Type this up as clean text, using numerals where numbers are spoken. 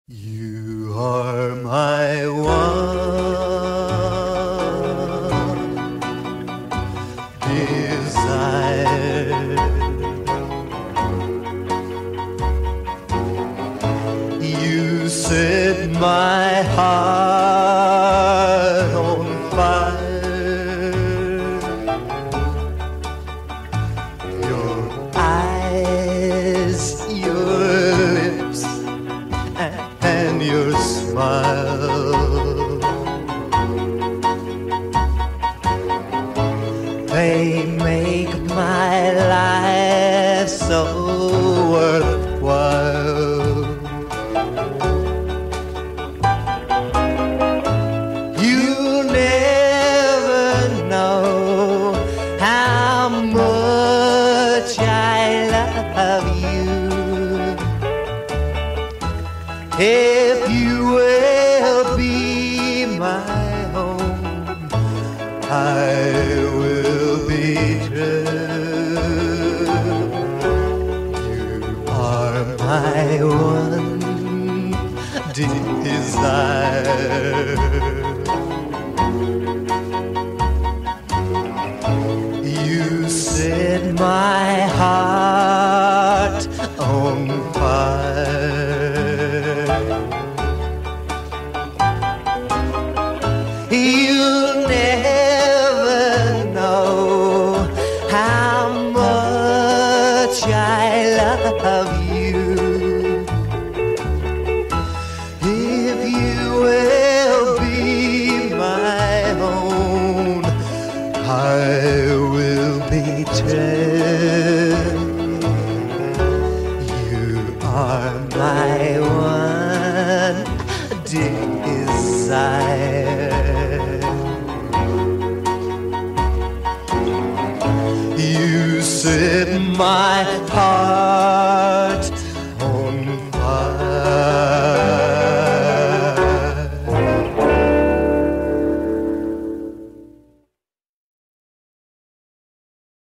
You are my one desire. You set my heart on fire. Your eyes, your lips, and your smile, they make my life so worthwhile. You never know how much I love you. If you will be my home, I will be true. You are my one desire. You set my heart on fire. You'll never know how much I love you. If you will be my own, I will be true. You are my one desire. You set my